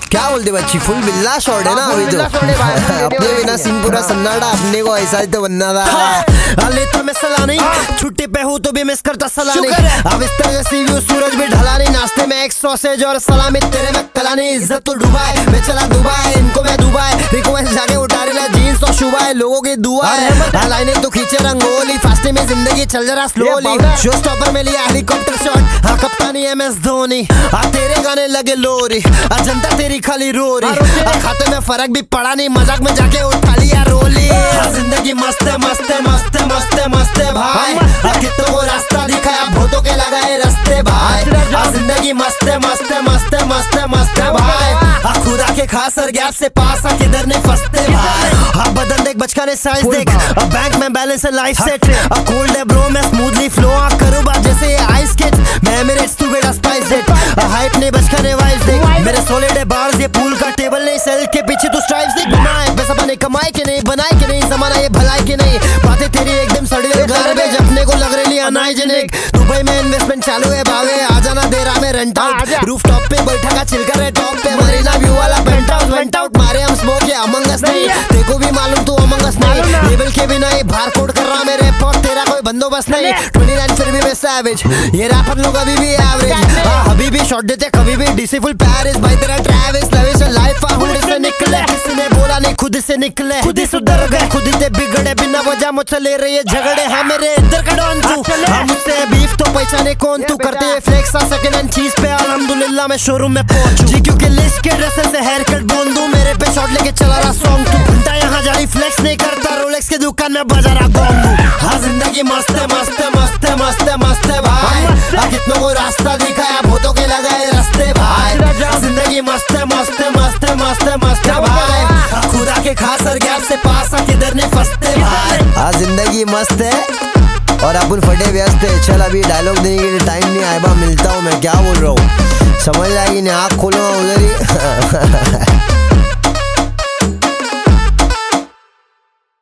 क्या बोलते बच्ची, फुल बिल्ला शॉट है ना अभी तो। अपने बिना सीन पूरा सन्नाटा, अपने को ऐसा ही तो बनना था। लेता मैं सलाह नहीं, छुट्टी पे हूँ तो भी मिस करता सलाह नहीं। अब इस तरह से व्यू सूरज भी ढला नहीं, नाश्ते में एक सॉसेज और सलामी, तेरे में कला नहीं। इज्जत तो डुबाए, मैं चला दुबई, इनको मैं दुबई, रिक्वेस्ट जाके उठा रही जीन्स और शुबा है, लोगों की दुआ है। लाइनें तो खींचे रंगोली, फास्टे में जिंदगी चल जरा स्लोली। शो स्टॉपर में लिया हेलीकॉप्टर शॉट, हाँ कप्तानी MS धोनी। तेरे गाने लगे लोरी, जनता तेरी खाली रोरी। खाते में फर्क भी पड़ा नहीं, मजाक में जाके उठा लिया रोली। जिंदगी मस्त है मस्त है मस्त है मस्त है मस्त है भाई, कितनों को रास्ता दिखाया, बहुतों के लगाए रास्ते भाई। जिंदगी मस्त है मस्त है मस्त है मस्त है मस्त है भाई, खुदा के खास और गैप से पास आ किधर ने फंसते भाई। हाँ बदन देख बचका ने साइज देख, अब बैंक में बैलेंस है लाइफ सेट। अब कोल्ड है ब्रो मैं स्मूथली फ्लो करूँ बात जैसे आइस स्केट। मैं मेरे टू बेटा स्पाइस देख, हाइप ने बचका ने वाइज देख। मेरे सॉलिड है बार्स, ये पूल का टेबल नहीं, सेल के पीछे तू स्ट्राइप्स देख। बनाए पैसा बने कमाए के नहीं, बनाए के नहीं, जमाना ये भलाई के नहीं। बातें तेरी एकदम सड़ी हुई गार्बेज, अपने को लग रही अनहाइजीनिक। दुबई में इन्वेस्टमेंट चालू है भावे, आ जाना दे रहा मैं रेंट आउट। रूफ टॉप पे बैठा का चिल कर टॉप पे, मरीना व्यू वाला पेंट हाउस वेंट आउट। मारे हम स्मोक या अमंग अस नहीं, देखो भी मालूम तू अमंग अस नहीं। लेवल के बिना ये बार कोड कर रहा मेरे पॉट, तेरा कोई बंदोबस्त नहीं। 29 फिर भी मैं सैवेज, ये रैपर लोग अभी भी एवरेज। अभी भी शॉट देते कभी भी डीसी फुल पैरिस भाई, तेरा ट्रैविस लविश लाइफ हुड से निकले। किसी ने बोला नहीं खुद से निकले, खुद ही सुधर गए, खुद ही ते बिगड़े। बिना वजह मुझसे ले रही है झगड़े, हाँ मेरे इधर का डॉन तू, हाँ मुझसे बीफ तो पहचाने कौन तू। करते हैं फ्लेक्स सेकंड हैंड चीज पे, अल्हम्दुलिल्लाह मैं शोरूम में पहुंचूं जी, क्योंकि लिस्ट के ड्रेसेस से हेयर कट बोल दूं। मेरे पे शॉट लेके चला रहा सॉन्ग तू, घंटा यहाँ जारी फ्लेक्स नहीं करता, रोलेक्स के दुकान में बजा रहा गॉन्ग तू। हाँ जिंदगी मस्त है मस्त है मस्त है मस्त है मस्त है भाई, कितनों को रास्ता दिखाया, बहुतों के लगाए रास्ते भाई। जिंदगी मस्त है मस्त है मस्त है मस्त है मस्त है भाई, खुदा के खास और गैप से पास आ किधर ने फंसते भाई। हाँ जिंदगी मस्त है और अपन फटे व्यस्त है। चल अभी डायलॉग देने के लिए टाइम नहीं आया, मिलता हूँ मैं, क्या बोल रहा हूँ समझ आएगी नहीं, आँख खोलो उधर ही।